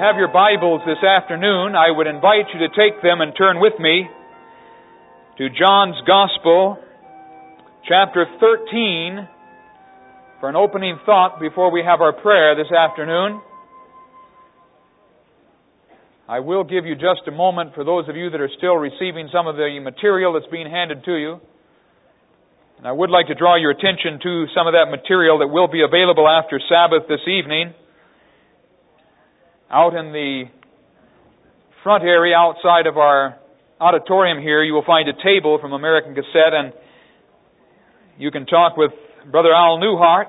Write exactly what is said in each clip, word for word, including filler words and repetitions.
have your Bibles this afternoon, I would invite you to take them and turn with me to John's Gospel, chapter thirteen, for an opening thought before we have our prayer this afternoon. I will give you just a moment for those of you that are still receiving some of the material that's being handed to you. And I would like to draw your attention to some of that material that will be available after Sabbath this evening. Out in the front area outside of our auditorium here, you will find a table from American Cassette, and you can talk with Brother Al Newhart,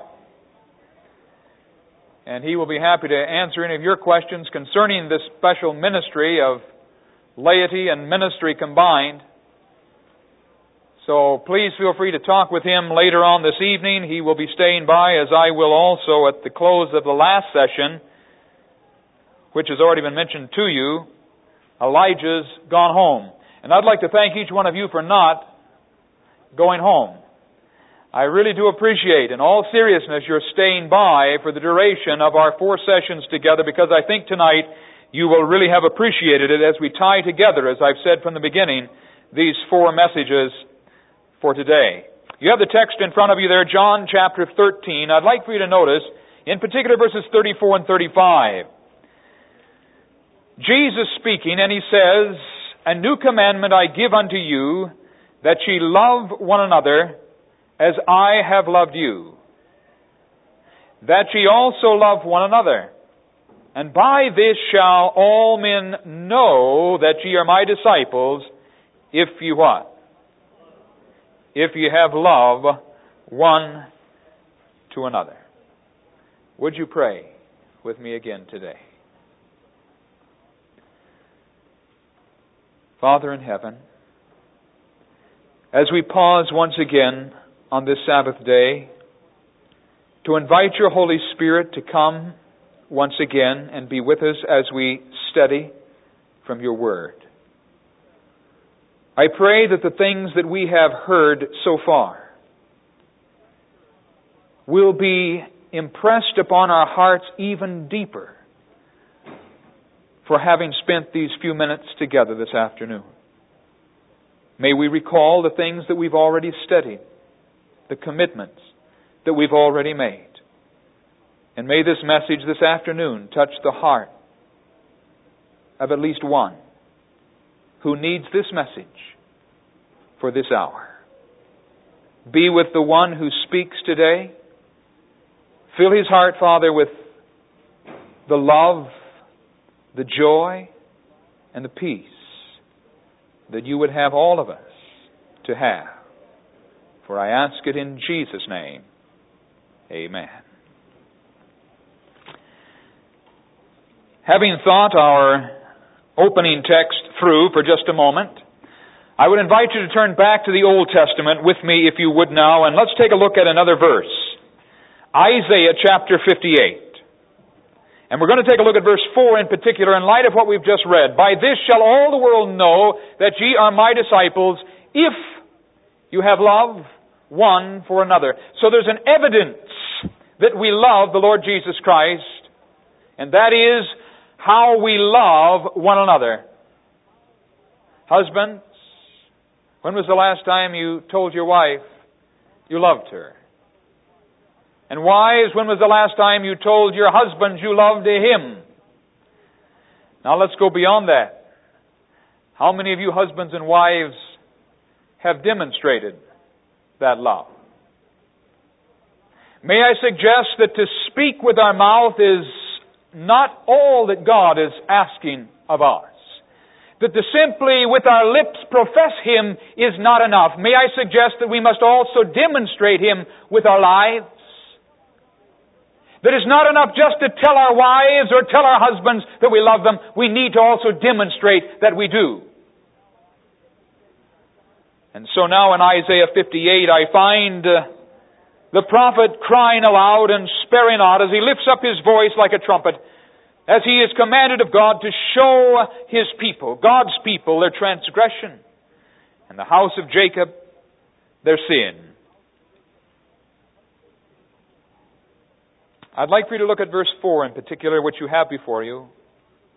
and he will be happy to answer any of your questions concerning this special ministry of laity and ministry combined. So please feel free to talk with him later on this evening. He will be staying by, as I will also at the close of the last session, which has already been mentioned to you. Elijah's gone home. And I'd like to thank each one of you for not going home. I really do appreciate, in all seriousness, your staying by for the duration of our four sessions together, because I think tonight you will really have appreciated it as we tie together, as I've said from the beginning, these four messages for today. You have the text in front of you there, John chapter thirteen. I'd like for you to notice, in particular, verses thirty-four and thirty-five. Jesus speaking, and He says, "A new commandment I give unto you, that ye love one another as I have loved you, that ye also love one another. And by this shall all men know that ye are my disciples, if ye what? If ye have love one to another." Would you pray with me again today? Father in heaven, as we pause once again on this Sabbath day to invite your Holy Spirit to come once again and be with us as we study from your Word, I pray that the things that we have heard so far will be impressed upon our hearts even deeper for having spent these few minutes together this afternoon. May we recall the things that we've already studied, the commitments that we've already made. And may this message this afternoon touch the heart of at least one who needs this message for this hour. Be with the one who speaks today. Fill his heart, Father, with the love, the joy, and the peace that you would have all of us to have. For I ask it in Jesus' name. Amen. Having thought our opening text through for just a moment, I would invite you to turn back to the Old Testament with me, if you would now, and let's take a look at another verse. Isaiah chapter fifty-eight. And we're going to take a look at verse four in particular in light of what we've just read. "By this shall all the world know that ye are my disciples, if you have love one for another." So there's an evidence that we love the Lord Jesus Christ, and that is how we love one another. Husbands, when was the last time you told your wife you loved her? And wives, when was the last time you told your husband you loved him? Now let's go beyond that. How many of you husbands and wives have demonstrated that love? May I suggest that to speak with our mouth is not all that God is asking of us. That to simply with our lips profess Him is not enough. May I suggest that we must also demonstrate Him with our lives? That it's not enough just to tell our wives or tell our husbands that we love them. We need to also demonstrate that we do. And so now in Isaiah fifty-eight, I find uh, the prophet crying aloud and sparing not as he lifts up his voice like a trumpet, as he is commanded of God to show His people, God's people, their transgression, and the house of Jacob their sin. I'd like for you to look at verse four in particular, which you have before you.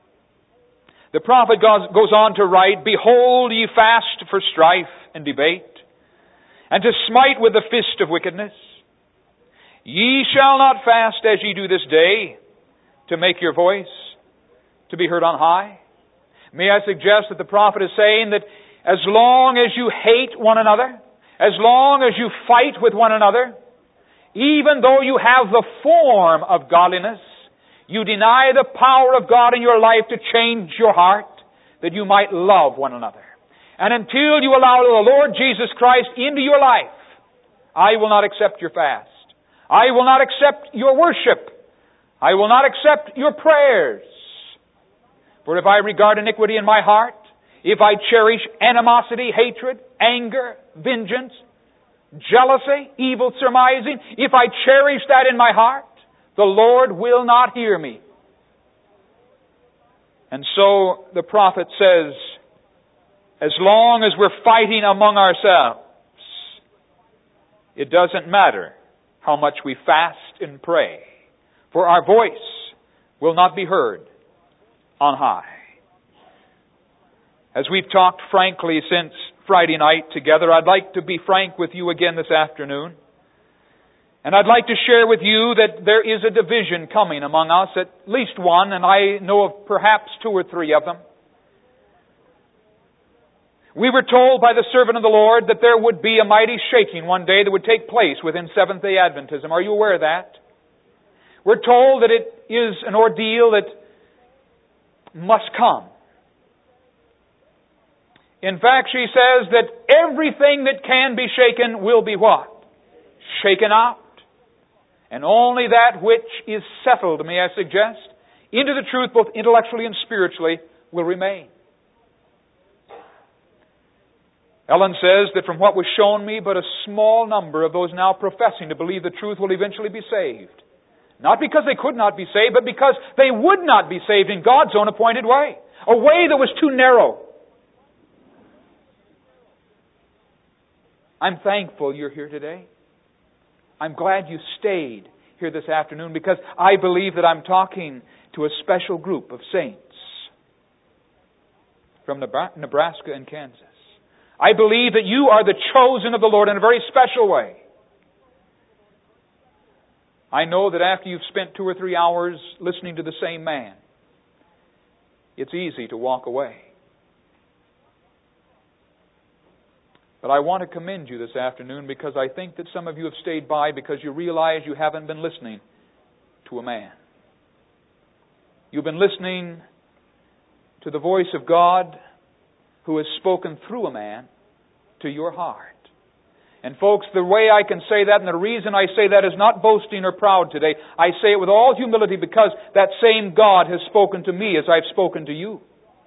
The prophet goes on to write, Behold, ye fast for strife and debate, and to smite with the fist of wickedness. Ye shall not fast as ye do this day, to make your voice to be heard on high. May I suggest that the prophet is saying that as long as you hate one another, as long as you fight with one another, even though you have the form of godliness, you deny the power of God in your life to change your heart, that you might love one another. And until you allow the Lord Jesus Christ into your life, I will not accept your fast. I will not accept your worship. I will not accept your prayers. For if I regard iniquity in my heart, if I cherish animosity, hatred, anger, vengeance, jealousy, evil surmising, if I cherish that in my heart, the Lord will not hear me. And so the prophet says, as long as we're fighting among ourselves, it doesn't matter how much we fast and pray, for our voice will not be heard on high. As we've talked frankly since Friday night together, I'd like to be frank with you again this afternoon. And I'd like to share with you that there is a division coming among us, at least one, and I know of perhaps two or three of them. We were told by the servant of the Lord that there would be a mighty shaking one day that would take place within Seventh-day Adventism. Are you aware of that? We're told that it is an ordeal that must come. In fact, she says that everything that can be shaken will be what? Shaken out. And only that which is settled, may I suggest, into the truth both intellectually and spiritually will remain. Ellen says that from what was shown me, but a small number of those now professing to believe the truth will eventually be saved. Not because they could not be saved, but because they would not be saved in God's own appointed way. A way that was too narrow. I'm thankful you're here today. I'm glad you stayed here this afternoon because I believe that I'm talking to a special group of saints from Nebraska and Kansas. I believe that you are the chosen of the Lord in a very special way. I know that after you've spent two or three hours listening to the same man, it's easy to walk away. But I want to commend you this afternoon because I think that some of you have stayed by because you realize you haven't been listening to a man. You've been listening to the voice of God who has spoken through a man to your heart. And folks, the way I can say that, and the reason I say that is not boasting or proud today. I say it with all humility because that same God has spoken to me as I've spoken to you.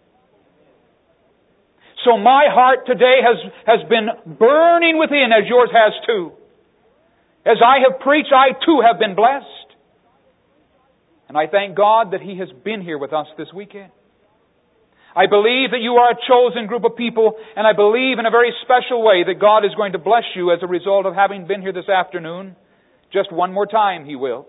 So my heart today has, has been burning within as yours has too. As I have preached, I too have been blessed. And I thank God that He has been here with us this weekend. I believe that you are a chosen group of people, and I believe in a very special way that God is going to bless you as a result of having been here this afternoon. Just one more time, He will.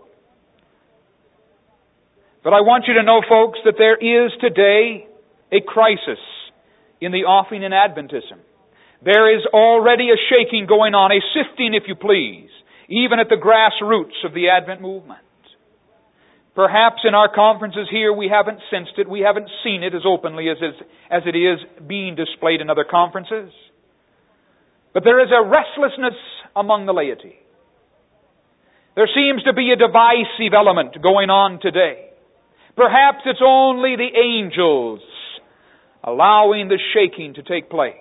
But I want you to know, folks, that there is today a crisis in the offing in Adventism. There is already a shaking going on, a sifting, if you please, even at the grassroots of the Advent movement. Perhaps in our conferences here we haven't sensed it, we haven't seen it as openly as, as it is being displayed in other conferences. But there is a restlessness among the laity. There seems to be a divisive element going on today. Perhaps it's only the angels allowing the shaking to take place.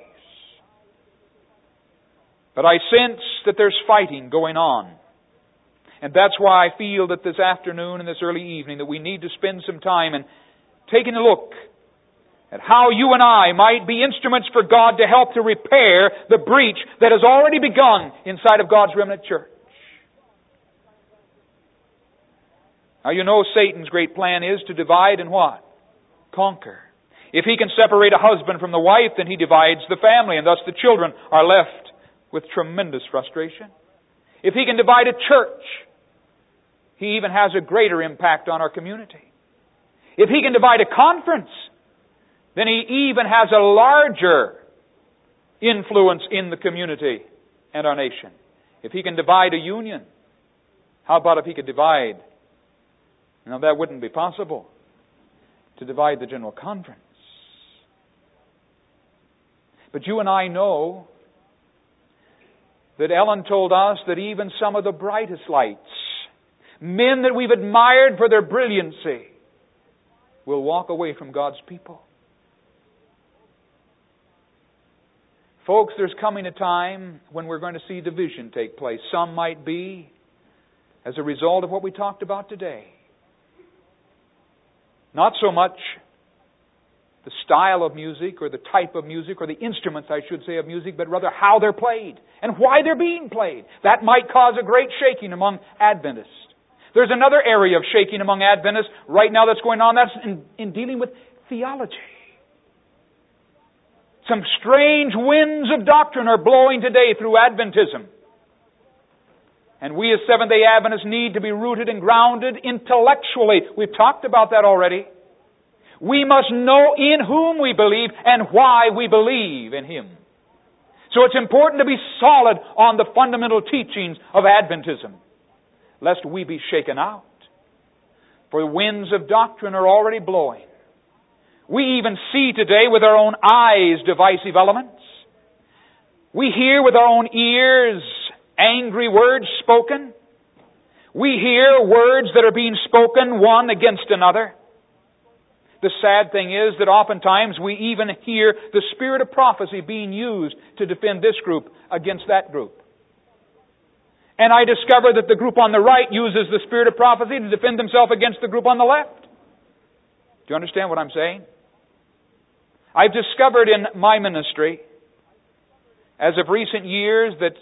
But I sense that there's fighting going on. And that's why I feel that this afternoon and this early evening that we need to spend some time in taking a look at how you and I might be instruments for God to help to repair the breach that has already begun inside of God's remnant church. Now you know Satan's great plan is to divide and what? Conquer. If he can separate a husband from the wife, then he divides the family, and thus the children are left with tremendous frustration. If he can divide a church, he even has a greater impact on our community. If he can divide a conference, then he even has a larger influence in the community and our nation. If he can divide a union, how about if he could divide? Now that wouldn't be possible, to divide the General Conference. But you and I know that Ellen told us that even some of the brightest lights, men that we've admired for their brilliancy, will walk away from God's people. Folks, there's coming a time when we're going to see division take place. Some might be as a result of what we talked about today. Not so much the style of music or the type of music or the instruments, I should say, of music, but rather how they're played and why they're being played. That might cause a great shaking among Adventists. There's another area of shaking among Adventists right now that's going on. That's in, in dealing with theology. Some strange winds of doctrine are blowing today through Adventism. And we as Seventh-day Adventists need to be rooted and grounded intellectually. We've talked about that already. We must know in whom we believe and why we believe in Him. So it's important to be solid on the fundamental teachings of Adventism, lest we be shaken out. For the winds of doctrine are already blowing. We even see today with our own eyes divisive elements. We hear with our own ears angry words spoken. We hear words that are being spoken one against another. The sad thing is that oftentimes we even hear the spirit of prophecy being used to defend this group against that group. And I discover that the group on the right uses the spirit of prophecy to defend themselves against the group on the left. Do you understand what I'm saying? I've discovered in my ministry, as of recent years, that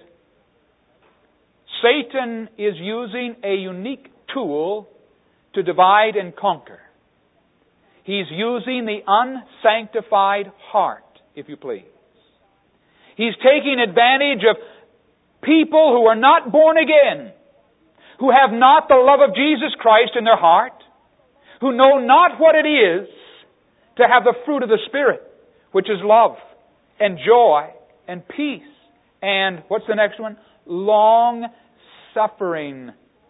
Satan is using a unique tool to divide and conquer. He's using the unsanctified heart, if you please. He's taking advantage of people who are not born again, who have not the love of Jesus Christ in their heart, who know not what it is to have the fruit of the Spirit, which is love and joy and peace and, what's the next one? Long suffering.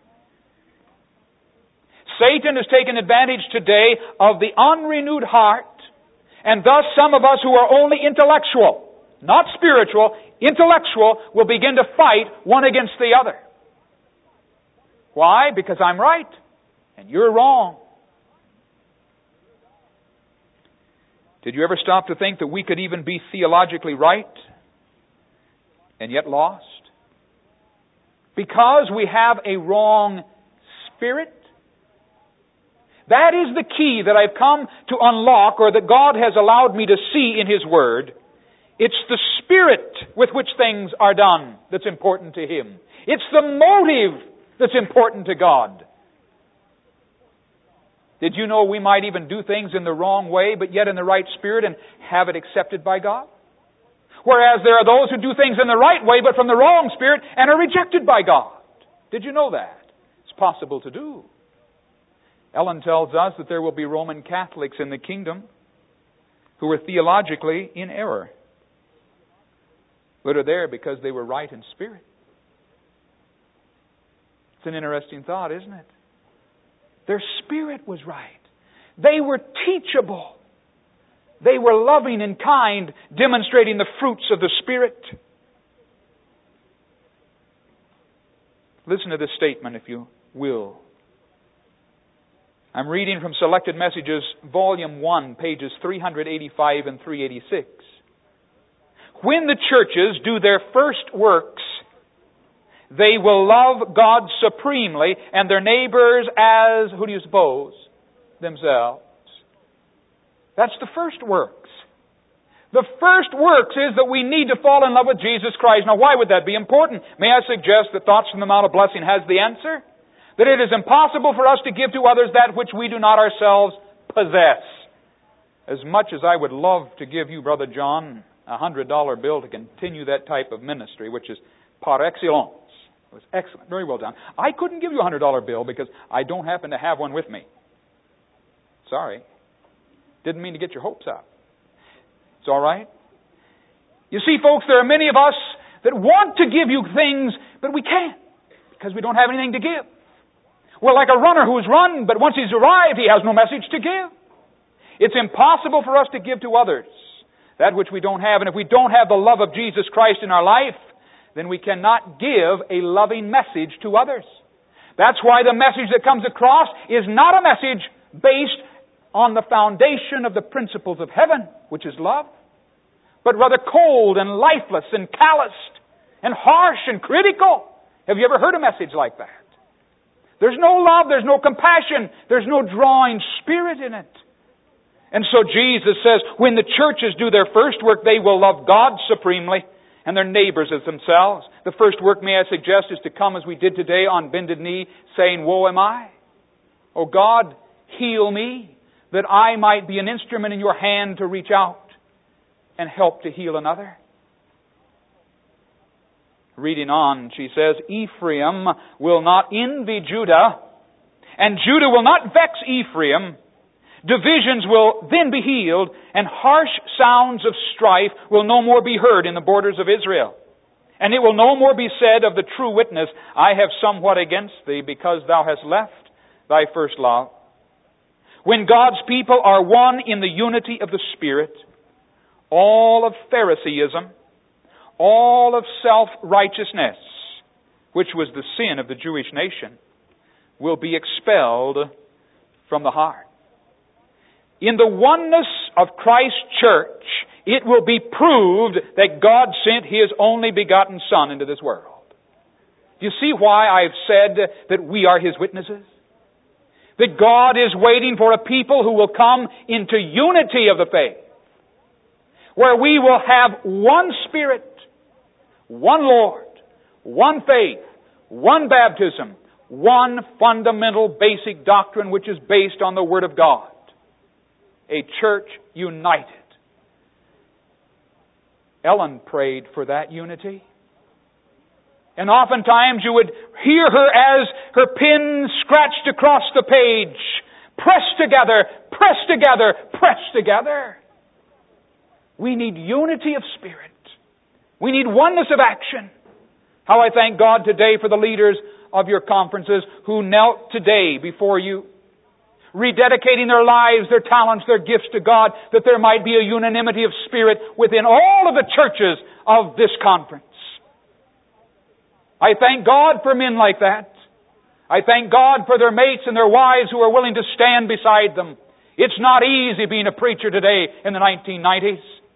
Satan has taken advantage today of the unrenewed heart, and thus some of us who are only intellectual, not spiritual, intellectual, will begin to fight one against the other. Why? Because I'm right and you're wrong. Did you ever stop to think that we could even be theologically right and yet lost? Because we have a wrong spirit? That is the key that I've come to unlock, or that God has allowed me to see in His Word. It's the spirit with which things are done that's important to Him. It's the motive that's important to God. Did you know we might even do things in the wrong way, but yet in the right spirit, and have it accepted by God? Whereas there are those who do things in the right way, but from the wrong spirit, and are rejected by God. Did you know that? It's possible to do. Ellen tells us that there will be Roman Catholics in the kingdom who are theologically in error, but are there because they were right in spirit. It's an interesting thought, isn't it? Their spirit was right. They were teachable. They were loving and kind, demonstrating the fruits of the Spirit. Listen to this statement, if you will. I'm reading from Selected Messages, Volume one, pages three eighty-five and three eighty-six. When the churches do their first works, they will love God supremely and their neighbors as, who do you suppose? Themselves. That's the first works. The first works is that we need to fall in love with Jesus Christ. Now, why would that be important? May I suggest that Thoughts from the Mount of Blessing has the answer? That it is impossible for us to give to others that which we do not ourselves possess. As much as I would love to give you, Brother John, a hundred dollar bill to continue that type of ministry, which is par excellence. It was excellent. Very well done. I couldn't give you a hundred dollar bill because I don't happen to have one with me. Sorry. Didn't mean to get your hopes up. It's all right. You see, folks, there are many of us that want to give you things, but we can't because we don't have anything to give. We're like a runner who's run, but once he's arrived, he has no message to give. It's impossible for us to give to others that which we don't have. And if we don't have the love of Jesus Christ in our life, then we cannot give a loving message to others. That's why the message that comes across is not a message based on the foundation of the principles of heaven, which is love, but rather cold and lifeless and calloused and harsh and critical. Have you ever heard a message like that? There's no love, there's no compassion, there's no drawing spirit in it. And so Jesus says, when the churches do their first work, they will love God supremely and their neighbors as themselves. The first work, may I suggest, is to come as we did today on bended knee, saying, woe am I. Oh God, heal me, that I might be an instrument in your hand to reach out and help to heal another. Reading on, she says, Ephraim will not envy Judah, and Judah will not vex Ephraim. Divisions will then be healed, and harsh sounds of strife will no more be heard in the borders of Israel. And it will no more be said of the true witness, I have somewhat against thee, because thou hast left thy first love. When God's people are one in the unity of the Spirit, all of Phariseeism, all of self-righteousness, which was the sin of the Jewish nation, will be expelled from the heart. In the oneness of Christ's church, it will be proved that God sent His only begotten Son into this world. Do you see why I've said that we are His witnesses? That God is waiting for a people who will come into unity of the faith, where we will have one Spirit, one Lord, one faith, one baptism, one fundamental basic doctrine which is based on the Word of God. A church united. Ellen prayed for that unity. And oftentimes you would hear her as her pen scratched across the page. Press together, press together, press together. We need unity of spirit. We need oneness of action. How I thank God today for the leaders of your conferences who knelt today before you, rededicating their lives, their talents, their gifts to God, that there might be a unanimity of spirit within all of the churches of this conference. I thank God for men like that. I thank God for their mates and their wives who are willing to stand beside them. It's not easy being a preacher today in the nineteen nineties.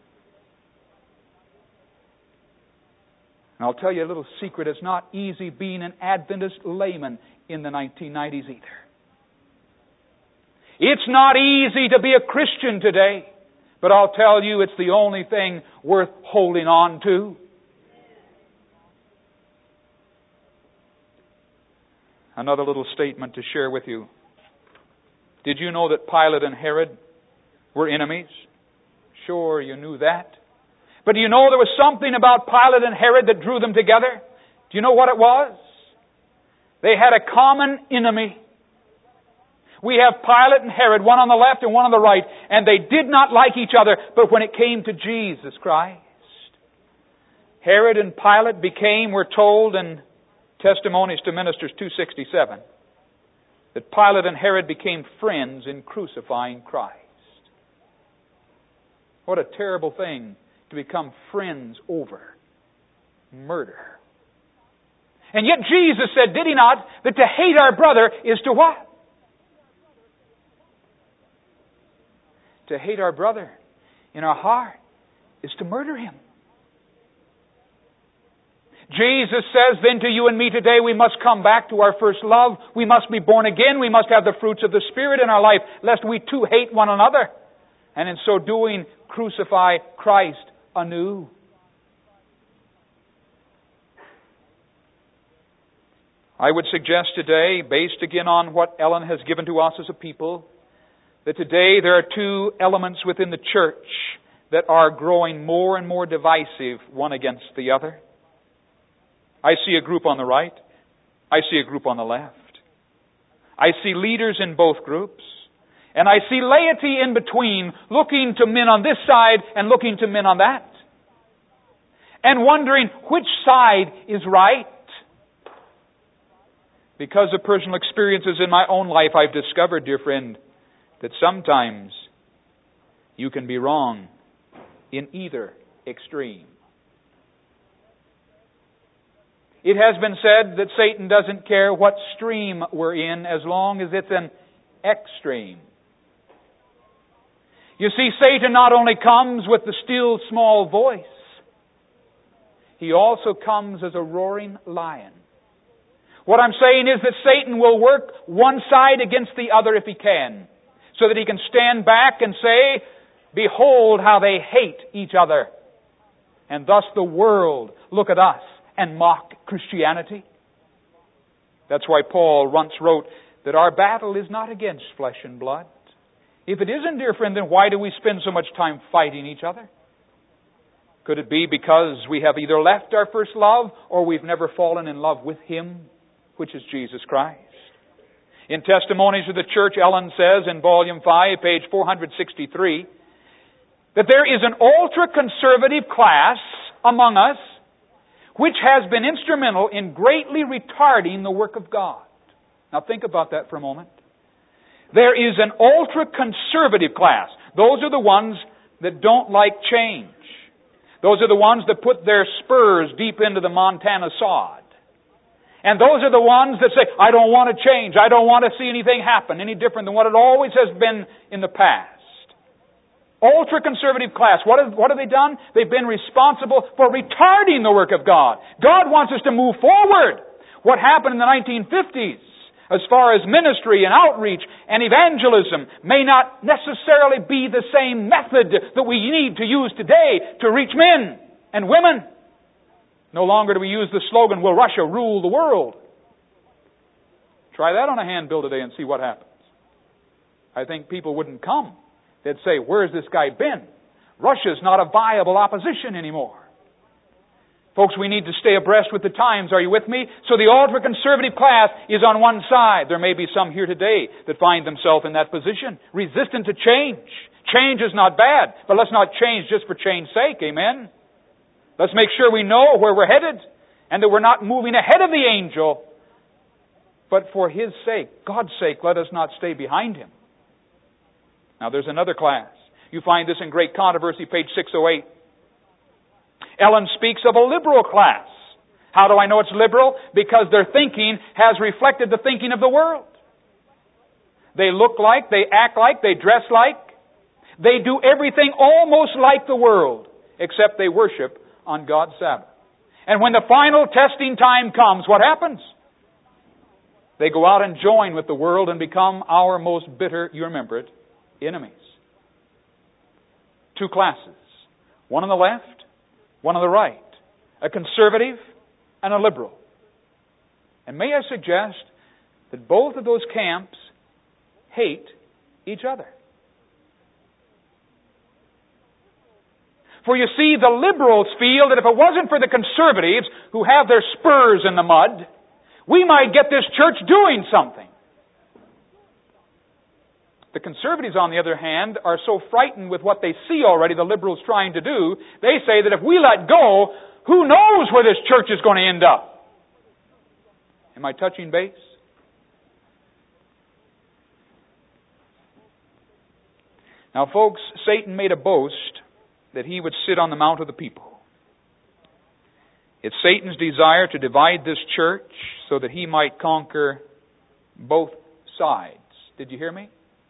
And I'll tell you a little secret, it's not easy being an Adventist layman in the nineteen nineties either. It's not easy to be a Christian today, but I'll tell you it's the only thing worth holding on to. Another little statement to share with you. Did you know that Pilate and Herod were enemies? Sure, you knew that. But do you know there was something about Pilate and Herod that drew them together? Do you know what it was? They had a common enemy. We have Pilate and Herod, one on the left and one on the right, and they did not like each other. But when it came to Jesus Christ, Herod and Pilate became, we're told in Testimonies to Ministers two sixty-seven, that Pilate and Herod became friends in crucifying Christ. What a terrible thing to become friends over murder. And yet Jesus said, did He not, that to hate our brother is to what? To hate our brother in our heart is to murder him. Jesus says then to you and me today, we must come back to our first love. We must be born again. We must have the fruits of the Spirit in our life, lest we too hate one another. And in so doing, crucify Christ anew. I would suggest today, based again on what Ellen has given to us as a people, that today there are two elements within the church that are growing more and more divisive one against the other. I see a group on the right. I see a group on the left. I see leaders in both groups. And I see laity in between, looking to men on this side and looking to men on that. And wondering which side is right. Because of personal experiences in my own life, I've discovered, dear friend, that sometimes you can be wrong in either extreme. It has been said that Satan doesn't care what stream we're in as long as it's an extreme. You see, Satan not only comes with the still small voice, he also comes as a roaring lion. What I'm saying is that Satan will work one side against the other if he can, so that he can stand back and say, behold how they hate each other. And thus the world look at us and mock Christianity. That's why Paul once wrote that our battle is not against flesh and blood. If it isn't, dear friend, then why do we spend so much time fighting each other? Could it be because we have either left our first love or we've never fallen in love with Him, which is Jesus Christ? In Testimonies of the Church, Ellen says in Volume five, page four sixty-three, that there is an ultra-conservative class among us which has been instrumental in greatly retarding the work of God. Now think about that for a moment. There is an ultra-conservative class. Those are the ones that don't like change. Those are the ones that put their spurs deep into the Montana sod. And those are the ones that say, I don't want to change. I don't want to see anything happen any different than what it always has been in the past. Ultra-conservative class. What have, what have they done? They've been responsible for retarding the work of God. God wants us to move forward. What happened in the nineteen fifties as far as ministry and outreach and evangelism may not necessarily be the same method that we need to use today to reach men and women. No longer do we use the slogan, will Russia rule the world? Try that on a handbill today and see what happens. I think people wouldn't come. They'd say, where's this guy been? Russia's not a viable opposition anymore. Folks, we need to stay abreast with the times. Are you with me? So the ultra-conservative class is on one side. There may be some here today that find themselves in that position, resistant to change. Change is not bad, but let's not change just for change's sake. Amen? Let's make sure we know where we're headed and that we're not moving ahead of the angel, but for His sake, God's sake, let us not stay behind Him. Now there's another class. You find this in Great Controversy, page six oh eight. Ellen speaks of a liberal class. How do I know it's liberal? Because their thinking has reflected the thinking of the world. They look like, they act like, they dress like. They do everything almost like the world, except they worship on God's Sabbath. And when the final testing time comes, what happens? They go out and join with the world and become our most bitter, you remember it, enemies. Two classes. One on the left, one on the right. A conservative and a liberal. And may I suggest that both of those camps hate each other. For you see, the liberals feel that if it wasn't for the conservatives who have their spurs in the mud, we might get this church doing something. The conservatives, on the other hand, are so frightened with what they see already the liberals trying to do, they say that if we let go, who knows where this church is going to end up? Am I touching base? Now, folks, Satan made a boast that he would sit on the mount of the people. It's Satan's desire to divide this church so that he might conquer both sides. Did you hear me?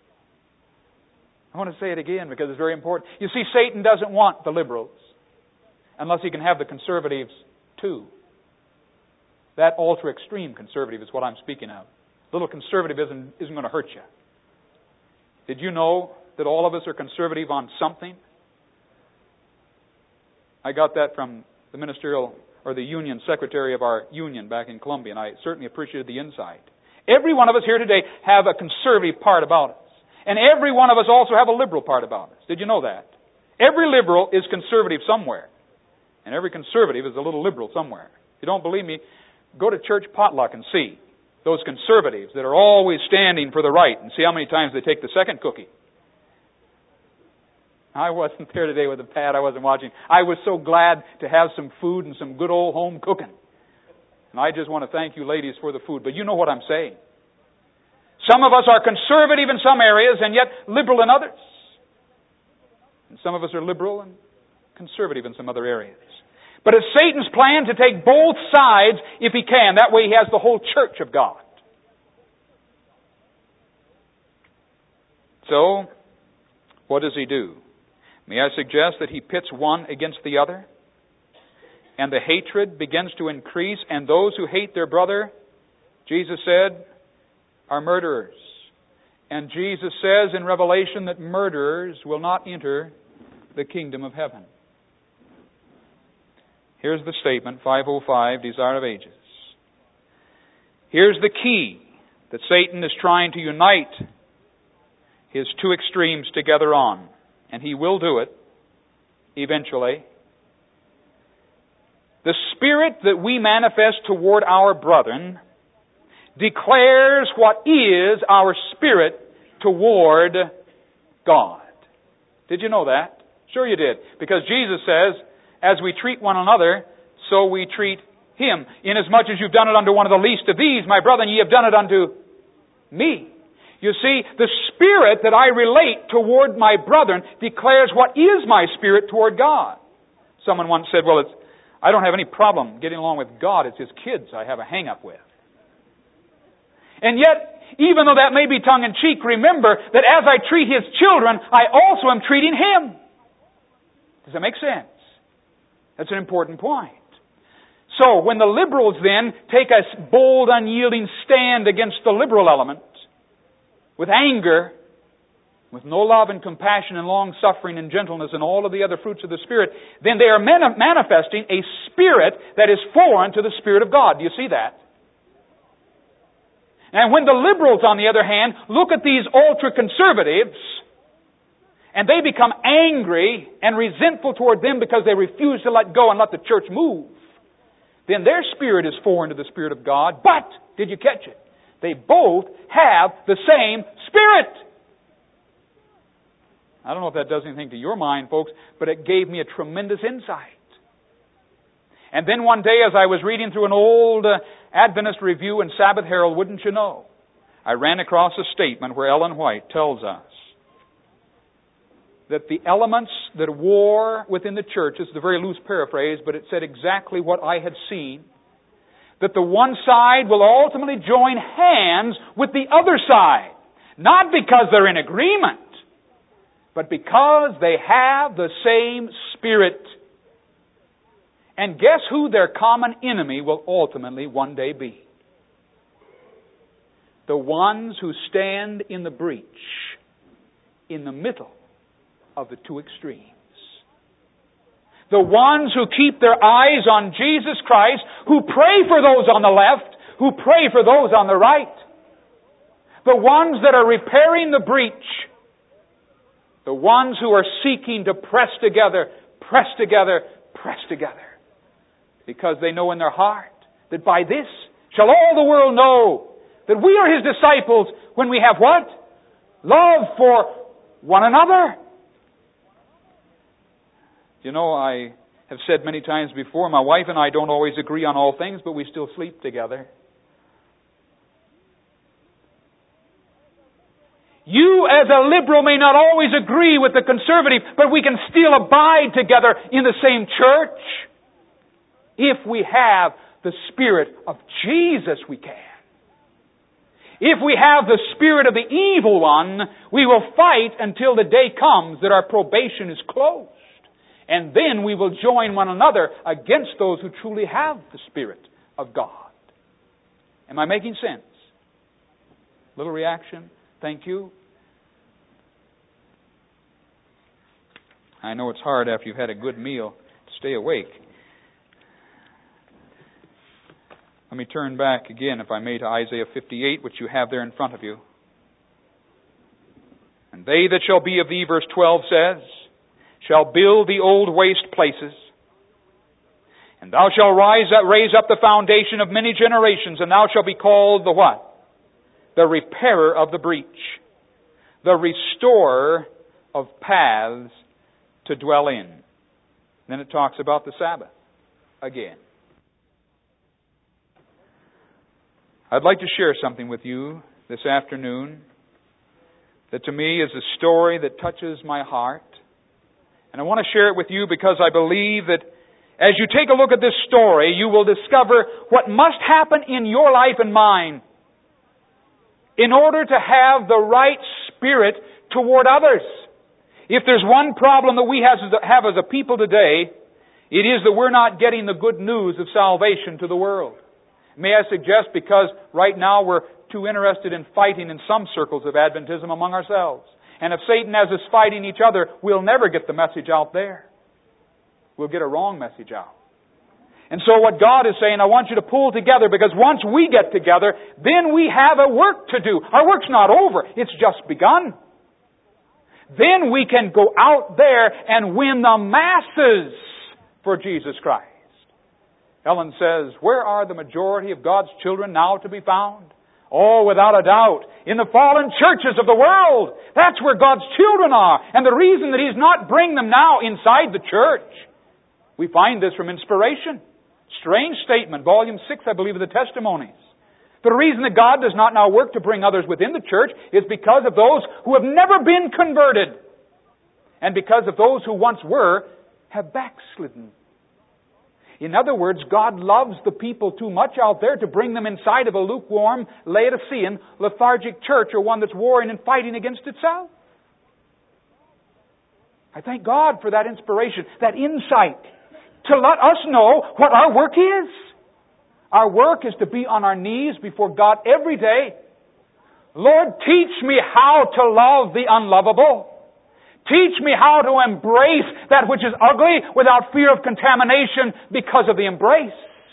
I want to say it again because it's very important. You see, Satan doesn't want the liberals unless he can have the conservatives too. That ultra-extreme conservative is what I'm speaking of. Little conservatism isn't going to hurt you. Did you know that all of us are conservative on something? I got that from the ministerial or the union secretary of our union back in Columbia, and I certainly appreciated the insight. Every one of us here today have a conservative part about us. And every one of us also have a liberal part about us. Did you know that? Every liberal is conservative somewhere. And every conservative is a little liberal somewhere. If you don't believe me, go to church potluck and see. Those conservatives that are always standing for the right, and see how many times they take the second cookie. I wasn't there today with the pad. I wasn't watching. I was so glad to have some food and some good old home cooking. And I just want to thank you ladies for the food. But you know what I'm saying. Some of us are conservative in some areas and yet liberal in others. And some of us are liberal and conservative in some other areas. But it's Satan's plan to take both sides if he can. That way he has the whole church of God. So, what does he do? May I suggest that he pits one against the other? And the hatred begins to increase, and those who hate their brother, Jesus said, are murderers. And Jesus says in Revelation that murderers will not enter the kingdom of heaven. Here's the statement, five oh five, Desire of Ages. Here's the key that Satan is trying to unite his two extremes together on. And he will do it eventually. The spirit that we manifest toward our brethren declares what is our spirit toward God. Did you know that? Sure you did. Because Jesus says, as we treat one another, so we treat Him. Inasmuch as you've done it unto one of the least of these, my brethren, ye have done it unto me. You see, the spirit that I relate toward my brethren declares what is my spirit toward God. Someone once said, well, it's, I don't have any problem getting along with God. It's His kids I have a hang-up with. And yet, even though that may be tongue-in-cheek, remember that as I treat His children, I also am treating Him. Does that make sense? That's an important point. So, when the liberals then take a bold, unyielding stand against the liberal element, with anger, with no love and compassion and long-suffering and gentleness and all of the other fruits of the Spirit, then they are mani- manifesting a spirit that is foreign to the Spirit of God. Do you see that? And when the liberals, on the other hand, look at these ultra-conservatives, and they become angry and resentful toward them because they refuse to let go and let the church move, then their spirit is foreign to the Spirit of God. But, did you catch it? They both have the same Spirit. I don't know if that does anything to your mind, folks, but it gave me a tremendous insight. And then one day as I was reading through an old uh, Adventist Review and Sabbath Herald, wouldn't you know, I ran across a statement where Ellen White tells us that the elements that war within the church, is the very loose paraphrase, but it said exactly what I had seen, that the one side will ultimately join hands with the other side. Not because they're in agreement, but because they have the same Spirit. And guess who their common enemy will ultimately one day be? The ones who stand in the breach, in the middle of the two extremes. The ones who keep their eyes on Jesus Christ, who pray for those on the left, who pray for those on the right. The ones that are repairing the breach. The ones who are seeking to press together, press together, press together. Because they know in their heart that by this shall all the world know that we are His disciples when we have what? Love for one another. You know, I have said many times before, my wife and I don't always agree on all things, but we still sleep together. You as a liberal may not always agree with the conservative, but we can still abide together in the same church. If we have the Spirit of Jesus, we can. If we have the spirit of the evil one, we will fight until the day comes that our probation is closed. And then we will join one another against those who truly have the Spirit of God. Am I making sense? Little reaction? Thank you. I know it's hard after you've had a good meal to stay awake. Let me turn back again, if I may, to Isaiah fifty-eight, which you have there in front of you. And they that shall be of thee, verse twelve says, shall build the old waste places, And thou shalt rise up, raise up the foundation of many generations, and thou shalt be called the what? The repairer of the breach, the restorer of paths to dwell in. Then it talks about the Sabbath again. I'd like to share something with you this afternoon that to me is a story that touches my heart. And I want to share it with you because I believe that as you take a look at this story, you will discover what must happen in your life and mine in order to have the right spirit toward others. If there's one problem that we have as a people today, it is that we're not getting the good news of salvation to the world. May I suggest, because right now we're too interested in fighting in some circles of Adventism among ourselves. And if Satan has us fighting each other, we'll never get the message out there. We'll get a wrong message out. And so what God is saying, I want you to pull together, because once we get together, then we have a work to do. Our work's not over. It's just begun. Then we can go out there and win the masses for Jesus Christ. Ellen says, where are the majority of God's children now to be found? Oh, without a doubt, in the fallen churches of the world. That's where God's children are. And the reason that He's not bringing them now inside the church, we find this from Inspiration. Strange statement, volume six, I believe, of the Testimonies. The reason that God does not now work to bring others within the church is because of those who have never been converted. And because of those who once were, have backslidden. In other words, God loves the people too much out there to bring them inside of a lukewarm, Laodicean, lethargic church, or one that's warring and fighting against itself. I thank God for that inspiration, that insight, to let us know what our work is. Our work is to be on our knees before God every day. Lord, teach me how to love the unlovable. Teach me how to embrace that which is ugly without fear of contamination because of the embrace.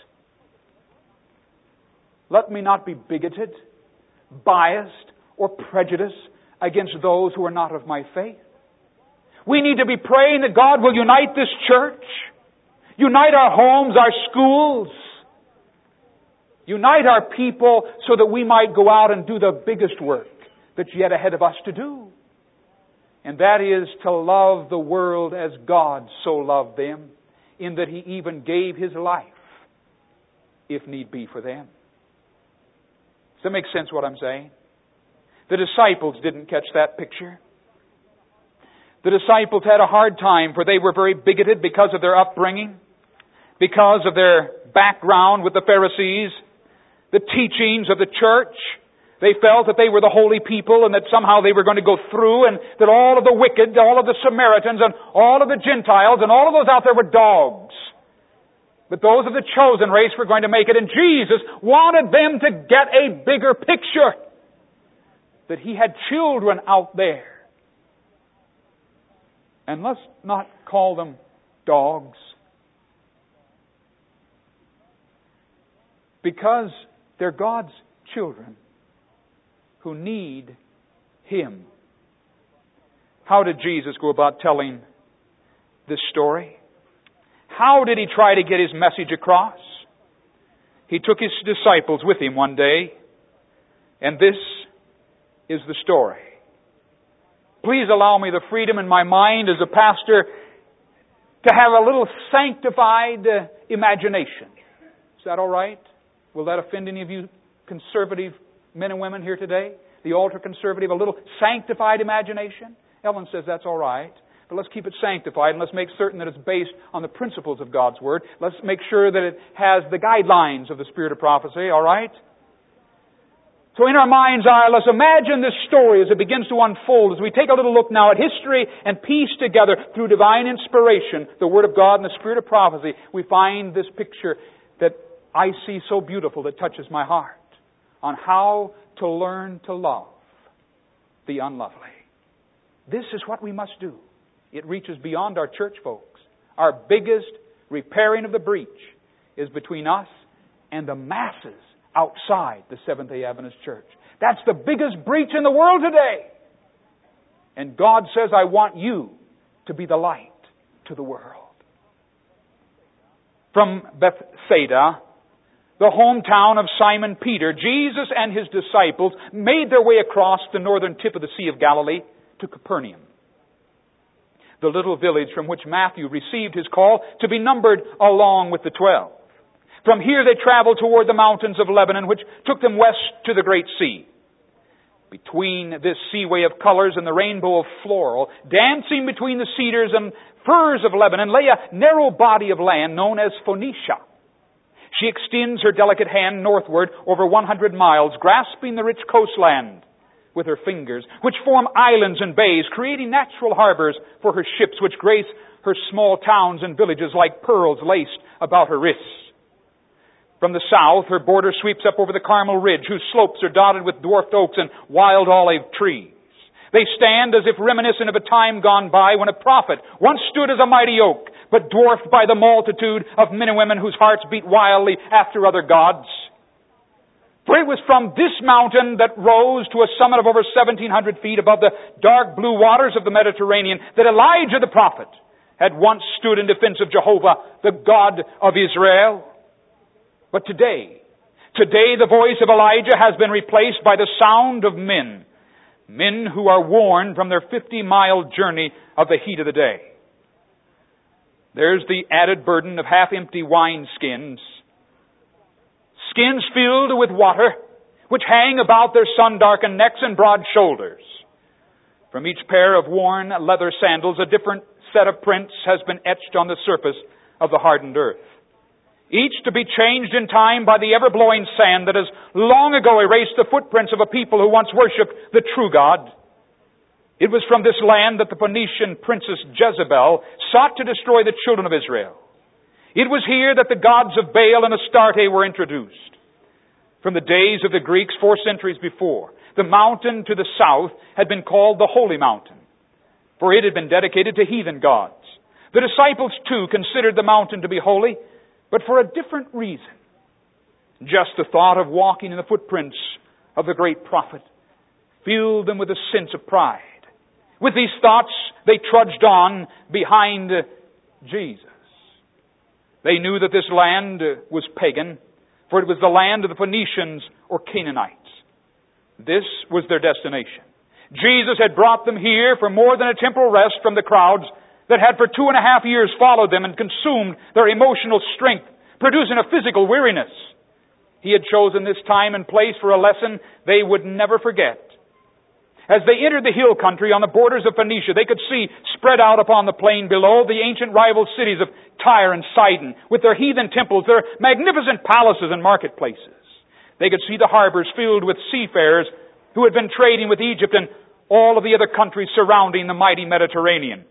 Let me not be bigoted, biased, or prejudiced against those who are not of my faith. We need to be praying that God will unite this church, unite our homes, our schools, unite our people so that we might go out and do the biggest work that's yet ahead of us to do. And that is to love the world as God so loved them, in that He even gave His life, if need be, for them. Does that make sense what I'm saying? The disciples didn't catch that picture. The disciples had a hard time, for they were very bigoted because of their upbringing, because of their background with the Pharisees, the teachings of the church. They felt that they were the holy people and that somehow they were going to go through, and that all of the wicked, all of the Samaritans and all of the Gentiles and all of those out there were dogs. But those of the chosen race were going to make it. And Jesus wanted them to get a bigger picture. That He had children out there. And let's not call them dogs. Because they're God's children who need Him. How did Jesus go about telling this story? How did He try to get His message across? He took His disciples with Him one day, and this is the story. Please allow me the freedom in my mind as a pastor to have a little sanctified uh, imagination. Is that all right? Will that offend any of you conservative men and women here today? The ultra-conservative, a little sanctified imagination? Ellen says that's all right. But let's keep it sanctified, and let's make certain that it's based on the principles of God's Word. Let's make sure that it has the guidelines of the Spirit of prophecy, all right? So in our mind's eye, let's imagine this story as it begins to unfold, as we take a little look now at history and piece together through divine inspiration, the Word of God and the Spirit of prophecy, we find this picture that I see so beautiful that touches my heart on how to learn to love the unlovely. This is what we must do. It reaches beyond our church folks. Our biggest repairing of the breach is between us and the masses outside the Seventh-day Adventist Church. That's the biggest breach in the world today. And God says, I want you to be the light to the world. from Bethsaida, the hometown of Simon Peter, Jesus and his disciples made their way across the northern tip of the Sea of Galilee to Capernaum, the little village from which Matthew received his call to be numbered along with the twelve. From here they traveled toward the mountains of Lebanon, which took them west to the Great Sea. Between this seaway of colors and the rainbow of floral, dancing between the cedars and firs of Lebanon, lay a narrow body of land known as Phoenicia. She extends her delicate hand northward over one hundred miles, grasping the rich coastland with her fingers, which form islands and bays, creating natural harbors for her ships, which grace her small towns and villages like pearls laced about her wrists. From the south, her border sweeps up over the Carmel Ridge, whose slopes are dotted with dwarfed oaks and wild olive trees. They stand as if reminiscent of a time gone by when a prophet once stood as a mighty oak, but dwarfed by the multitude of men and women whose hearts beat wildly after other gods. For it was from this mountain that rose to a summit of over seventeen hundred feet above the dark blue waters of the Mediterranean that Elijah the prophet had once stood in defense of Jehovah, the God of Israel. But today, today the voice of Elijah has been replaced by the sound of men. Men who are worn from their fifty-mile journey of the heat of the day. There's the added burden of half-empty wine skins. Skins filled with water, which hang about their sun-darkened necks and broad shoulders. From each pair of worn leather sandals, a different set of prints has been etched on the surface of the hardened earth. Each to be changed in time by the ever-blowing sand that has long ago erased the footprints of a people who once worshipped the true God. It was from this land that the Phoenician princess Jezebel sought to destroy the children of Israel. It was here that the gods of Baal and Astarte were introduced. From the days of the Greeks four centuries before, the mountain to the south had been called the Holy Mountain, for it had been dedicated to heathen gods. The disciples, too, considered the mountain to be holy, but for a different reason. Just the thought of walking in the footprints of the great prophet filled them with a sense of pride. With these thoughts, they trudged on behind Jesus. They knew that this land was pagan, for it was the land of the Phoenicians or Canaanites. This was their destination. Jesus had brought them here for more than a temporal rest from the crowds that had for two and a half years followed them and consumed their emotional strength, producing a physical weariness. He had chosen this time and place for a lesson they would never forget. As they entered the hill country on the borders of Phoenicia, they could see spread out upon the plain below the ancient rival cities of Tyre and Sidon, with their heathen temples, their magnificent palaces and marketplaces. They could see the harbors filled with seafarers who had been trading with Egypt and all of the other countries surrounding the mighty Mediterranean.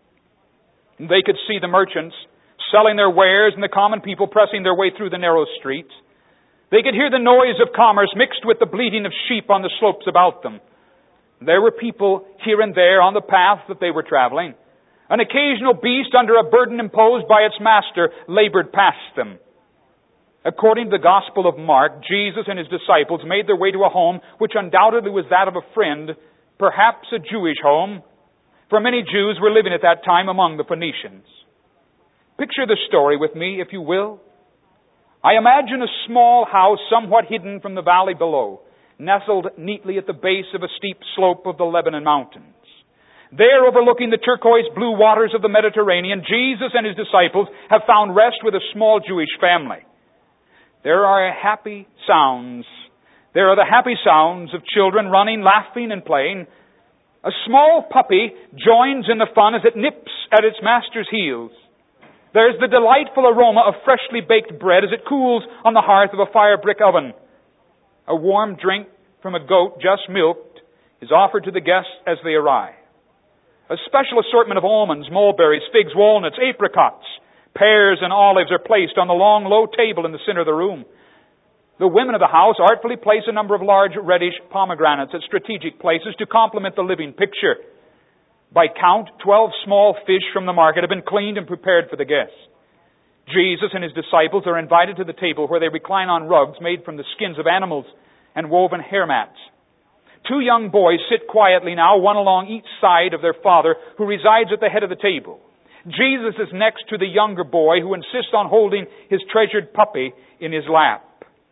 They could see the merchants selling their wares and the common people pressing their way through the narrow streets. They could hear the noise of commerce mixed with the bleating of sheep on the slopes about them. There were people here and there on the path that they were traveling. An occasional beast under a burden imposed by its master labored past them. According to the Gospel of Mark, Jesus and his disciples made their way to a home which undoubtedly was that of a friend, perhaps a Jewish home, for many Jews were living at that time among the Phoenicians. Picture the story with me, if you will. I imagine a small house somewhat hidden from the valley below, nestled neatly at the base of a steep slope of the Lebanon mountains. There, overlooking the turquoise blue waters of the Mediterranean, Jesus and his disciples have found rest with a small Jewish family. There are happy sounds. There are the happy sounds of children running, laughing, and playing. A small puppy joins in the fun as it nips at its master's heels. There's the delightful aroma of freshly baked bread as it cools on the hearth of a fire brick oven. A warm drink from a goat just milked is offered to the guests as they arrive. A special assortment of almonds, mulberries, figs, walnuts, apricots, pears, and olives are placed on the long, low table in the center of the room. The women of the house artfully place a number of large reddish pomegranates at strategic places to complement the living picture. By count, twelve small fish from the market have been cleaned and prepared for the guests. Jesus and his disciples are invited to the table where they recline on rugs made from the skins of animals and woven hair mats. Two young boys sit quietly now, one along each side of their father, who resides at the head of the table. Jesus is next to the younger boy who insists on holding his treasured puppy in his lap.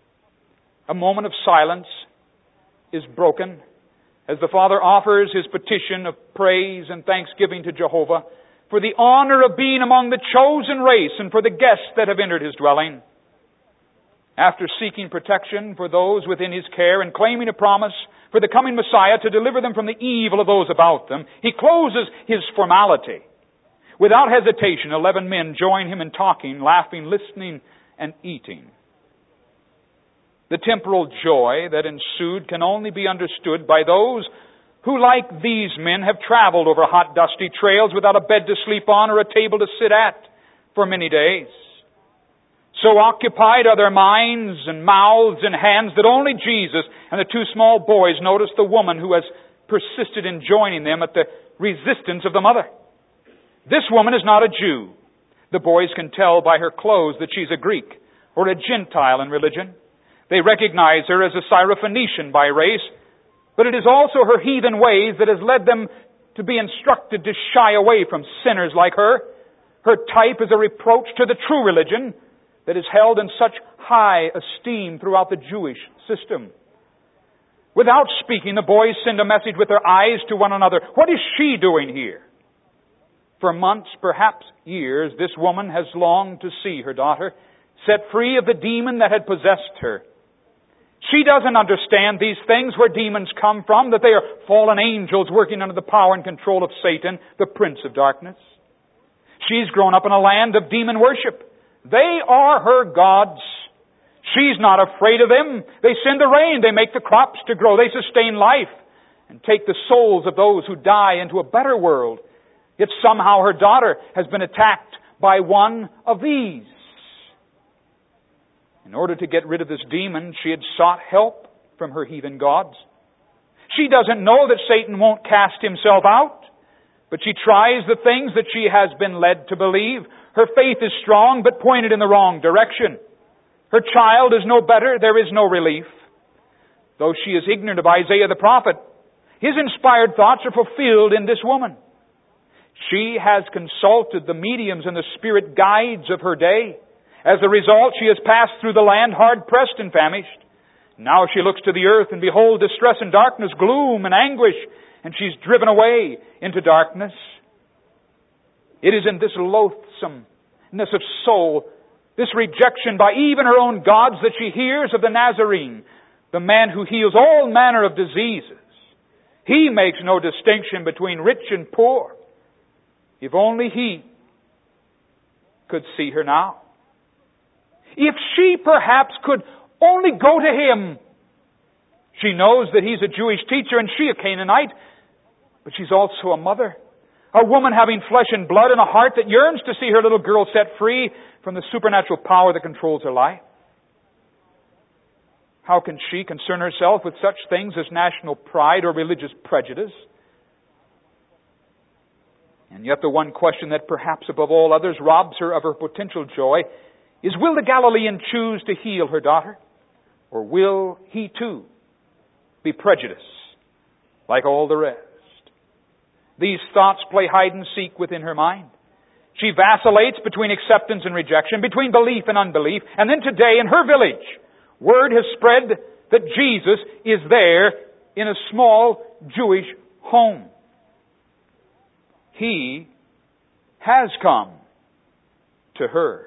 A moment of silence is broken as the father offers his petition of praise and thanksgiving to Jehovah for the honor of being among the chosen race and for the guests that have entered his dwelling. After seeking protection for those within his care and claiming a promise for the coming Messiah to deliver them from the evil of those about them, he closes his formality. Without hesitation, eleven men join him in talking, laughing, listening, and eating. The temporal joy that ensued can only be understood by those who, like these men, have traveled over hot, dusty trails without a bed to sleep on or a table to sit at for many days. So occupied are their minds and mouths and hands that only Jesus and the two small boys notice the woman who has persisted in joining them at the resistance of the mother. This woman is not a Jew. The boys can tell by her clothes that she's a Greek or a Gentile in religion. They recognize her as a Syrophoenician by race, but it is also her heathen ways that has led them to be instructed to shy away from sinners like her. Her type is a reproach to the true religion that is held in such high esteem throughout the Jewish system. Without speaking, the boys send a message with their eyes to one another. What is she doing here? For months, perhaps years, this woman has longed to see her daughter set free of the demon that had possessed her. She doesn't understand these things, where demons come from, that they are fallen angels working under the power and control of Satan, the prince of darkness. She's grown up in a land of demon worship. They are her gods. She's not afraid of them. They send the rain. They make the crops to grow. They sustain life and take the souls of those who die into a better world. Yet somehow her daughter has been attacked by one of these. In order to get rid of this demon, she had sought help from her heathen gods. She doesn't know that Satan won't cast himself out, but she tries the things that she has been led to believe. Her faith is strong, but pointed in the wrong direction. Her child is no better. There is no relief. Though she is ignorant of Isaiah the prophet, his inspired thoughts are fulfilled in this woman. She has consulted the mediums and the spirit guides of her day. As a result, she has passed through the land hard-pressed and famished. Now she looks to the earth and behold distress and darkness, gloom and anguish, and she's driven away into darkness. It is in this loathsomeness of soul, this rejection by even her own gods, that she hears of the Nazarene, the man who heals all manner of diseases. He makes no distinction between rich and poor. If only he could see her now. If she perhaps could only go to him. She knows that he's a Jewish teacher and she a Canaanite, but she's also a mother. A woman having flesh and blood and a heart that yearns to see her little girl set free from the supernatural power that controls her life. How can she concern herself with such things as national pride or religious prejudice? And yet the one question that perhaps above all others robs her of her potential joy is, will the Galilean choose to heal her daughter? Or will he too be prejudiced like all the rest? These thoughts play hide and seek within her mind. She vacillates between acceptance and rejection, between belief and unbelief. And then today in her village, word has spread that Jesus is there in a small Jewish home. He has come to her.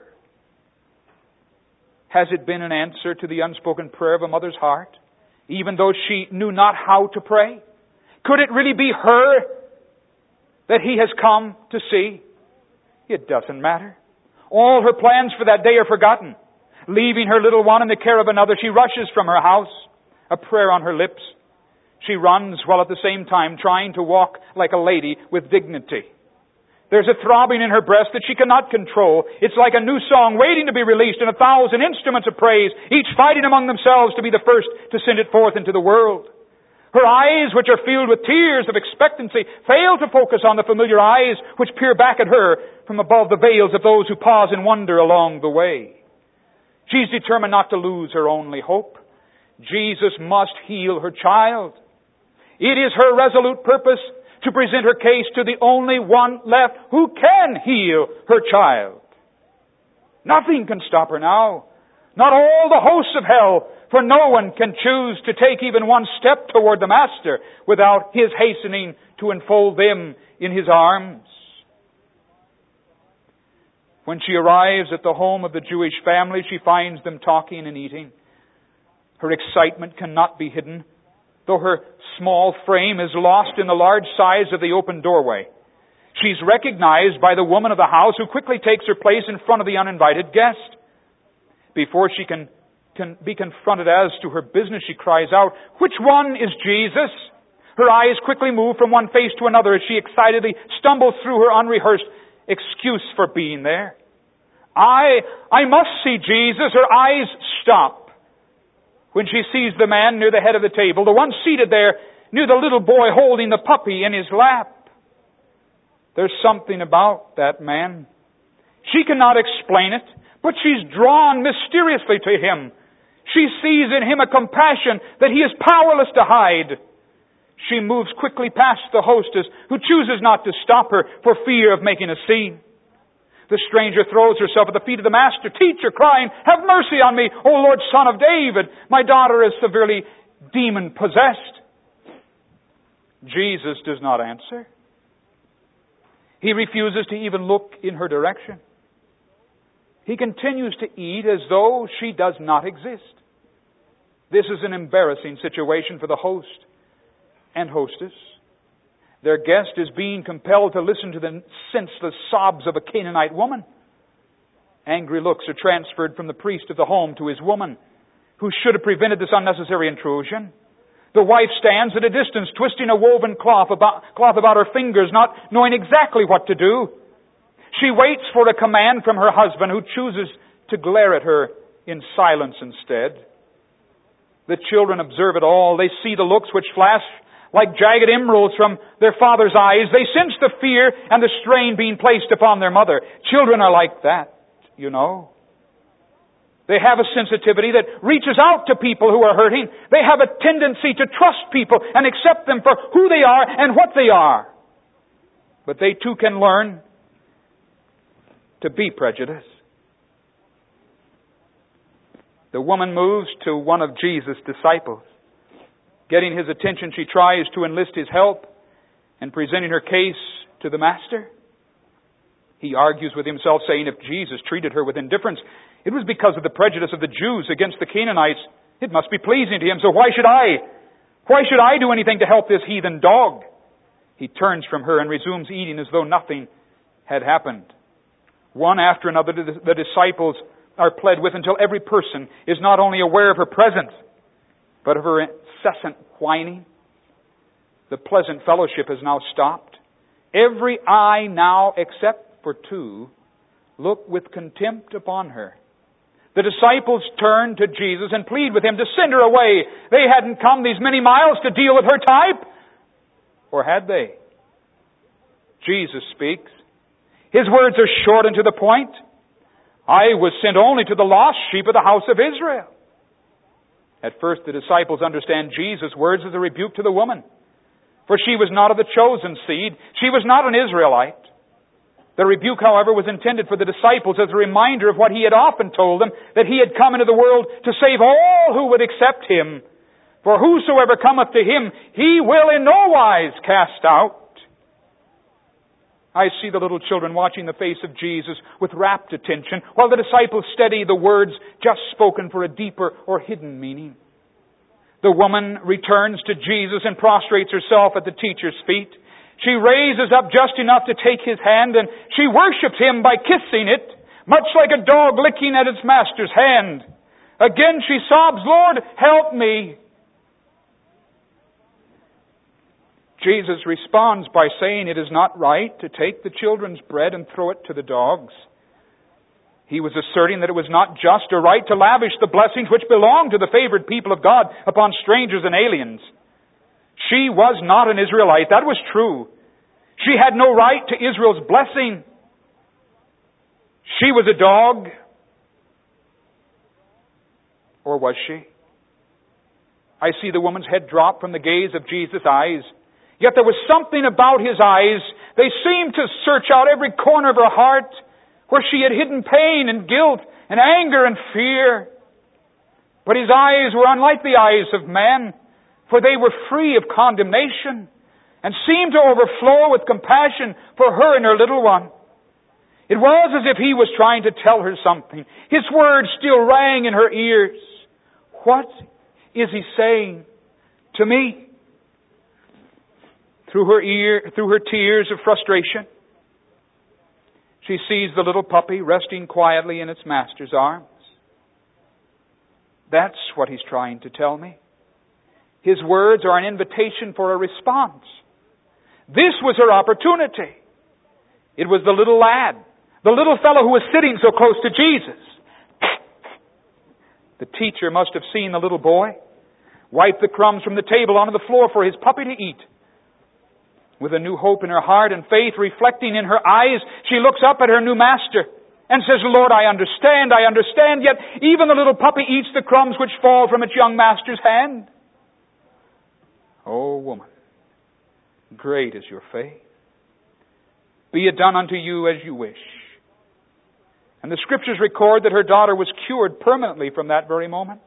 Has it been an answer to the unspoken prayer of a mother's heart, even though she knew not how to pray? Could it really be her that he has come to see? It doesn't matter. All her plans for that day are forgotten. Leaving her little one in the care of another, she rushes from her house, a prayer on her lips. She runs while at the same time trying to walk like a lady with dignity. There's a throbbing in her breast that she cannot control. It's like a new song waiting to be released, and a thousand instruments of praise, each fighting among themselves to be the first to send it forth into the world. Her eyes, which are filled with tears of expectancy, fail to focus on the familiar eyes which peer back at her from above the veils of those who pause in wonder along the way. She's determined not to lose her only hope. Jesus must heal her child. It is her resolute purpose to present her case to the only one left who can heal her child. Nothing can stop her now. Not all the hosts of hell, for no one can choose to take even one step toward the Master without His hastening to enfold them in His arms. When she arrives at the home of the Jewish family, she finds them talking and eating. Her excitement cannot be hidden, though her small frame is lost in the large size of the open doorway. She's recognized by the woman of the house, who quickly takes her place in front of the uninvited guest. Before she can, can be confronted as to her business, she cries out, "Which one is Jesus?" Her eyes quickly move from one face to another as she excitedly stumbles through her unrehearsed excuse for being there. I, I must see Jesus. Her eyes stop when she sees the man near the head of the table, the one seated there near the little boy holding the puppy in his lap. There's something about that man. She cannot explain it, but she's drawn mysteriously to him. She sees in him a compassion that he is powerless to hide. She moves quickly past the hostess, who chooses not to stop her for fear of making a scene. The stranger throws herself at the feet of the Master, "Teacher," crying, "Have mercy on me, O Lord, Son of David. My daughter is severely demon-possessed." Jesus does not answer. He refuses to even look in her direction. He continues to eat as though she does not exist. This is an embarrassing situation for the host and hostess. Their guest is being compelled to listen to the senseless sobs of a Canaanite woman. Angry looks are transferred from the priest of the home to his woman, who should have prevented this unnecessary intrusion. The wife stands at a distance, twisting a woven cloth about, cloth about her fingers, not knowing exactly what to do. She waits for a command from her husband, who chooses to glare at her in silence instead. The children observe it all. They see the looks which flash like jagged emeralds from their father's eyes. They sense the fear and the strain being placed upon their mother. Children are like that, you know. They have a sensitivity that reaches out to people who are hurting. They have a tendency to trust people and accept them for who they are and what they are. But they too can learn to be prejudiced. The woman moves to one of Jesus' disciples. Getting his attention, she tries to enlist his help and presenting her case to the Master. He argues with himself, saying if Jesus treated her with indifference, it was because of the prejudice of the Jews against the Canaanites. It must be pleasing to him, so why should I? Why should I do anything to help this heathen dog? He turns from her and resumes eating as though nothing had happened. One after another, the disciples are pled with until every person is not only aware of her presence, but of her incessant whining. The pleasant fellowship has now stopped. Every eye now, except for two, look with contempt upon her. The disciples turn to Jesus and plead with him to send her away. They hadn't come these many miles to deal with her type. Or had they? Jesus speaks. His words are short and to the point. I was sent only to the lost sheep of the house of Israel. At first the disciples understand Jesus' words as a rebuke to the woman. For she was not of the chosen seed. She was not an Israelite. The rebuke, however, was intended for the disciples as a reminder of what he had often told them, that he had come into the world to save all who would accept him. For whosoever cometh to him, he will in no wise cast out. I see the little children watching the face of Jesus with rapt attention, while the disciples study the words just spoken for a deeper or hidden meaning. The woman returns to Jesus and prostrates herself at the teacher's feet. She raises up just enough to take his hand, and she worships him by kissing it, much like a dog licking at its master's hand. Again she sobs, Lord, help me. Jesus responds by saying it is not right to take the children's bread and throw it to the dogs. He was asserting that it was not just or right to lavish the blessings which belong to the favored people of God upon strangers and aliens. She was not an Israelite, that was true. She had no right to Israel's blessing. She was a dog. Or was she? I see the woman's head drop from the gaze of Jesus' eyes. Yet there was something about His eyes. They seemed to search out every corner of her heart where she had hidden pain and guilt and anger and fear. But His eyes were unlike the eyes of men, for they were free of condemnation and seemed to overflow with compassion for her and her little one. It was as if He was trying to tell her something. His words still rang in her ears. What is He saying to me? Through her ear, through her tears of frustration, she sees the little puppy resting quietly in its master's arms. That's what He's trying to tell me. His words are an invitation for a response. This was her opportunity. It was the little lad, the little fellow who was sitting so close to Jesus. The teacher must have seen the little boy wipe the crumbs from the table onto the floor for his puppy to eat. With a new hope in her heart and faith reflecting in her eyes, she looks up at her new master and says, Lord, I understand, I understand, yet even the little puppy eats the crumbs which fall from its young master's hand. Oh, woman, great is your faith. Be it done unto you as you wish. And the Scriptures record that her daughter was cured permanently from that very moment.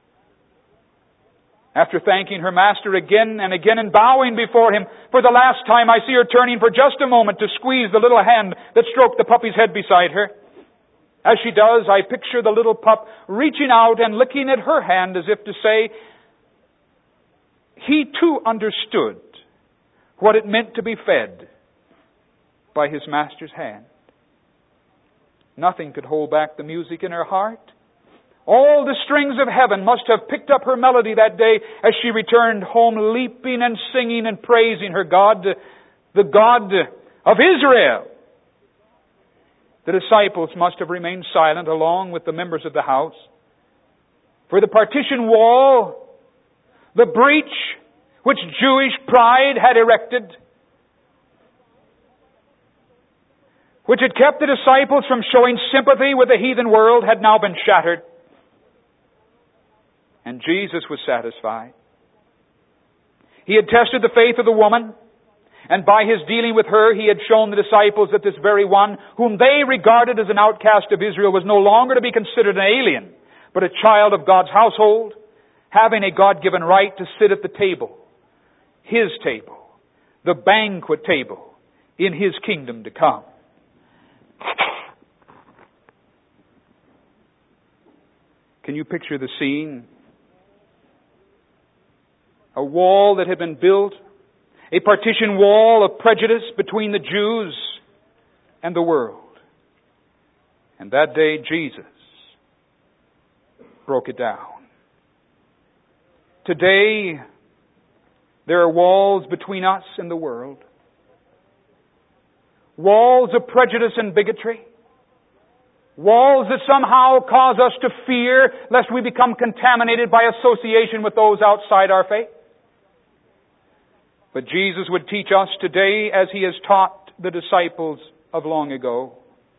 After thanking her master again and again and bowing before him, for the last time I see her turning for just a moment to squeeze the little hand that stroked the puppy's head beside her. As she does, I picture the little pup reaching out and licking at her hand as if to say, he too understood what it meant to be fed by his master's hand. Nothing could hold back the music in her heart. All the strings of heaven must have picked up her melody that day as she returned home leaping and singing and praising her God, the God of Israel. The disciples must have remained silent along with the members of the house. For the partition wall, the breach which Jewish pride had erected, which had kept the disciples from showing sympathy with the heathen world, had now been shattered. And Jesus was satisfied. He had tested the faith of the woman, and by His dealing with her, He had shown the disciples that this very one, whom they regarded as an outcast of Israel, was no longer to be considered an alien, but a child of God's household, having a God-given right to sit at the table, His table, the banquet table, in His kingdom to come. Can you picture the scene? A wall that had been built, a partition wall of prejudice between the Jews and the world. And that day Jesus broke it down. Today, there are walls between us and the world. Walls of prejudice and bigotry. Walls that somehow cause us to fear lest we become contaminated by association with those outside our faith. But Jesus would teach us today, as He has taught the disciples of long ago,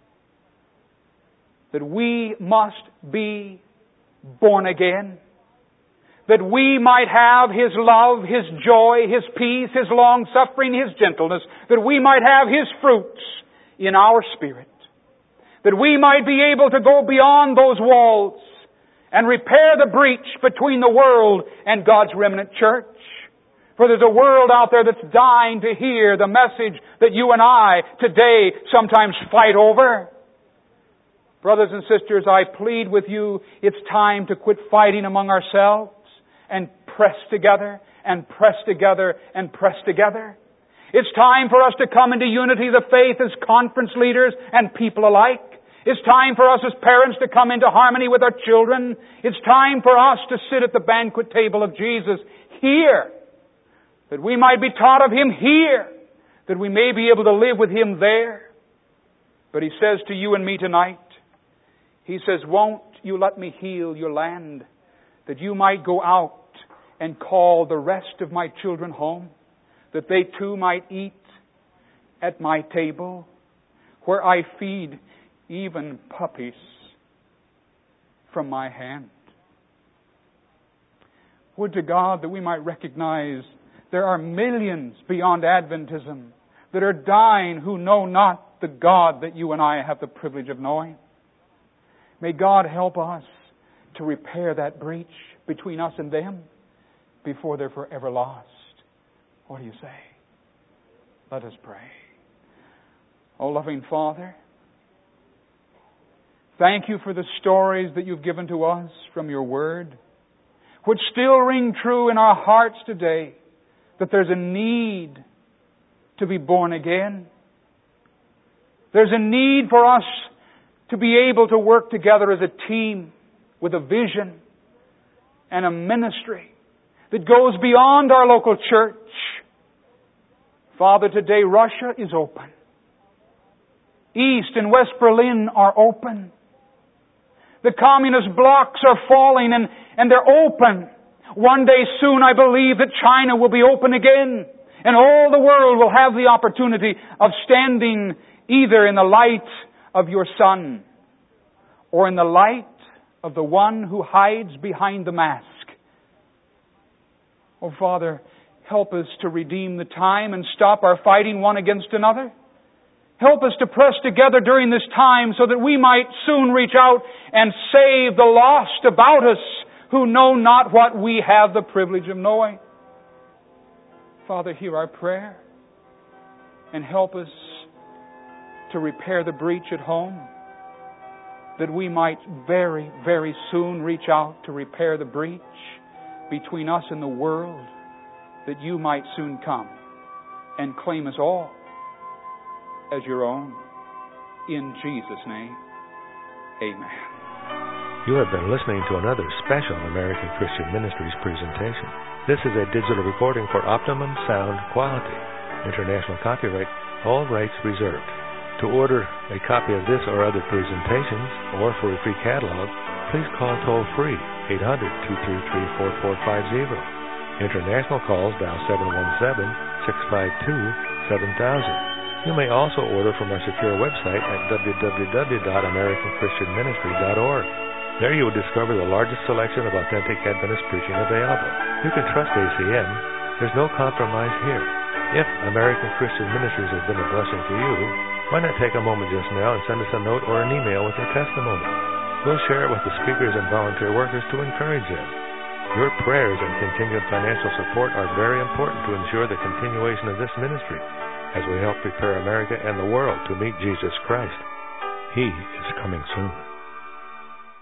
that we must be born again, that we might have His love, His joy, His peace, His long-suffering, His gentleness, that we might have His fruits in our spirit, that we might be able to go beyond those walls and repair the breach between the world and God's remnant church. For there's a world out there that's dying to hear the message that you and I today sometimes fight over. Brothers and sisters, I plead with you, it's time to quit fighting among ourselves and press together and press together and press together. It's time for us to come into unity of the faith as conference leaders and people alike. It's time for us as parents to come into harmony with our children. It's time for us to sit at the banquet table of Jesus here, that we might be taught of Him here, that we may be able to live with Him there. But He says to you and me tonight, He says, won't you let me heal your land, that you might go out and call the rest of my children home, that they too might eat at my table, where I feed even puppies from my hand. Would to God that we might recognize There are millions beyond Adventism that are dying who know not the God that you and I have the privilege of knowing. May God help us to repair that breach between us and them before they're forever lost. What do you say? Let us pray. Oh, loving Father, thank you for the stories that you've given to us from your Word, which still ring true in our hearts today, that there's a need to be born again. There's a need for us to be able to work together as a team with a vision and a ministry that goes beyond our local church. Father, today Russia is open. East and West Berlin are open. The communist blocs are falling and, and they're open. One day soon I believe that China will be open again. And all the world will have the opportunity of standing either in the light of your Son or in the light of the one who hides behind the mask. Oh, Father, help us to redeem the time and stop our fighting one against another. Help us to press together during this time so that we might soon reach out and save the lost about us who know not what we have the privilege of knowing. Father, hear our prayer and help us to repair the breach at home, that we might very, very soon reach out to repair the breach between us and the world, that you might soon come and claim us all as your own. In Jesus' name, amen. You have been listening to another special American Christian Ministries presentation. This is a digital recording for optimum sound quality. International copyright, all rights reserved. To order a copy of this or other presentations, or for a free catalog, please call toll-free eight hundred, two three three, four four five zero. International calls dial seven one seven, six five two, seven thousand. You may also order from our secure website at w w w dot american christian ministry dot org. There you will discover the largest selection of authentic Adventist preaching available. You can trust A C M. There's no compromise here. If American Christian Ministries has been a blessing to you, why not take a moment just now and send us a note or an email with your testimony? We'll share it with the speakers and volunteer workers to encourage them. Your prayers and continued financial support are very important to ensure the continuation of this ministry as we help prepare America and the world to meet Jesus Christ. He is coming soon.